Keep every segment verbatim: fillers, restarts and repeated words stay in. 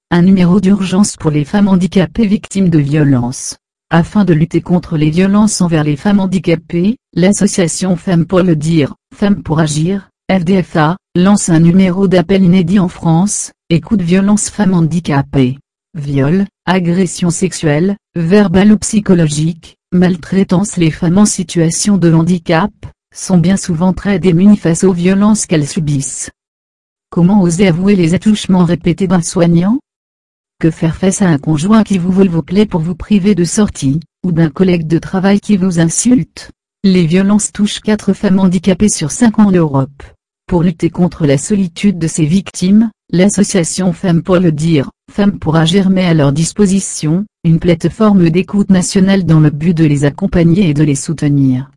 un numéro d'urgence pour les femmes handicapées victimes de violences. Afin de lutter contre les violences envers les femmes handicapées, l'association Femmes pour le dire, Femmes pour agir, F D F A, lance un numéro d'appel inédit en France, écoute violences femmes handicapées. Viol, agression sexuelle, verbale ou psychologique, maltraitance. Les femmes en situation de handicap sont bien souvent très démunies face aux violences qu'elles subissent. Comment oser avouer les attouchements répétés d'un soignant? Que faire face à un conjoint qui vous vole vos clés pour vous priver de sortie, ou d'un collègue de travail qui vous insulte? Les violences touchent quatre femmes handicapées sur cinq en Europe. Pour lutter contre la solitude de ces victimes, l'association Femmes pour le dire, Femmes pour agir met à leur disposition une plateforme d'écoute nationale dans le but de les accompagner et de les soutenir.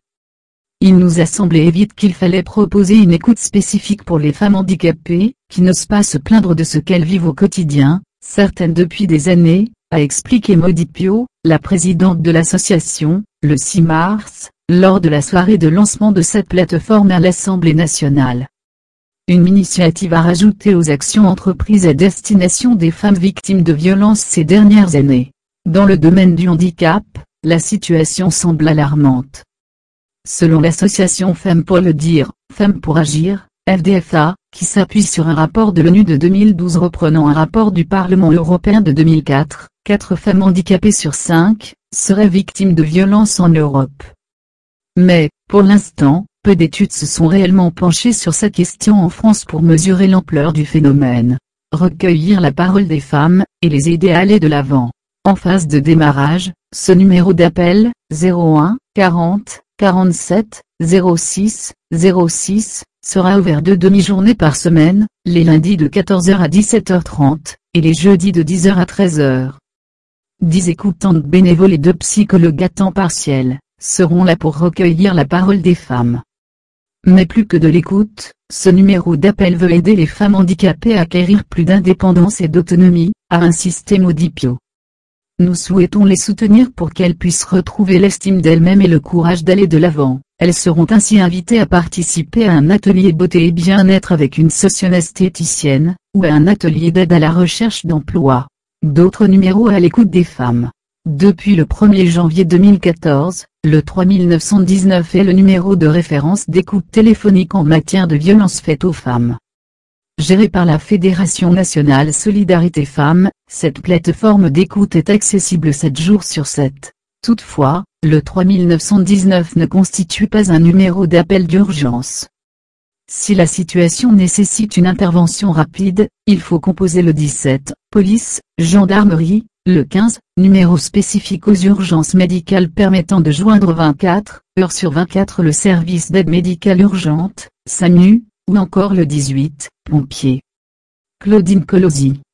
Il nous a semblé vite qu'il fallait proposer une écoute spécifique pour les femmes handicapées, qui n'osent pas se plaindre de ce qu'elles vivent au quotidien, certaines depuis des années, a expliqué Maudy Pio, la présidente de l'association, le six mars, lors de la soirée de lancement de cette plateforme à l'Assemblée nationale. Une initiative à rajouter aux actions entreprises à destination des femmes victimes de violences ces dernières années. Dans le domaine du handicap, la situation semble alarmante. Selon l'association Femmes pour le dire, Femmes pour agir, F D F A, qui s'appuie sur un rapport de l'ONU de deux mille douze reprenant un rapport du Parlement européen de deux mille quatre, quatre femmes handicapées sur cinq seraient victimes de violences en Europe. Mais, pour l'instant, peu d'études se sont réellement penchées sur cette question en France pour mesurer l'ampleur du phénomène, recueillir la parole des femmes, et les aider à aller de l'avant. En phase de démarrage, ce numéro d'appel, zéro un, quarante, quarante-sept, zéro six, zéro six, sera ouvert deux demi-journées par semaine, les lundis de quatorze heures à dix-sept heures trente, et les jeudis de dix heures à treize heures. Dix écoutantes bénévoles et deux psychologues à temps partiel seront là pour recueillir la parole des femmes. Mais plus que de l'écoute, ce numéro d'appel veut aider les femmes handicapées à acquérir plus d'indépendance et d'autonomie, a insisté Maudy Pio. Nous souhaitons les soutenir pour qu'elles puissent retrouver l'estime d'elles-mêmes et le courage d'aller de l'avant. Elles seront ainsi invitées à participer à un atelier beauté et bien-être avec une socio-esthéticienne, ou à un atelier d'aide à la recherche d'emploi. D'autres numéros à l'écoute des femmes. Depuis le premier janvier deux mille quatorze, le trois mille neuf cent dix-neuf est le numéro de référence d'écoute téléphonique en matière de violences faites aux femmes. Gérée par la Fédération nationale Solidarité Femmes, cette plateforme d'écoute est accessible sept jours sur sept. Toutefois, le trois mille neuf cent dix-neuf ne constitue pas un numéro d'appel d'urgence. Si la situation nécessite une intervention rapide, il faut composer le dix-sept, police, gendarmerie, le quinze, numéro spécifique aux urgences médicales permettant de joindre vingt-quatre heures sur vingt-quatre le service d'aide médicale urgente, SAMU, ou encore le dix-huit, pompiers. Claudine Colosi.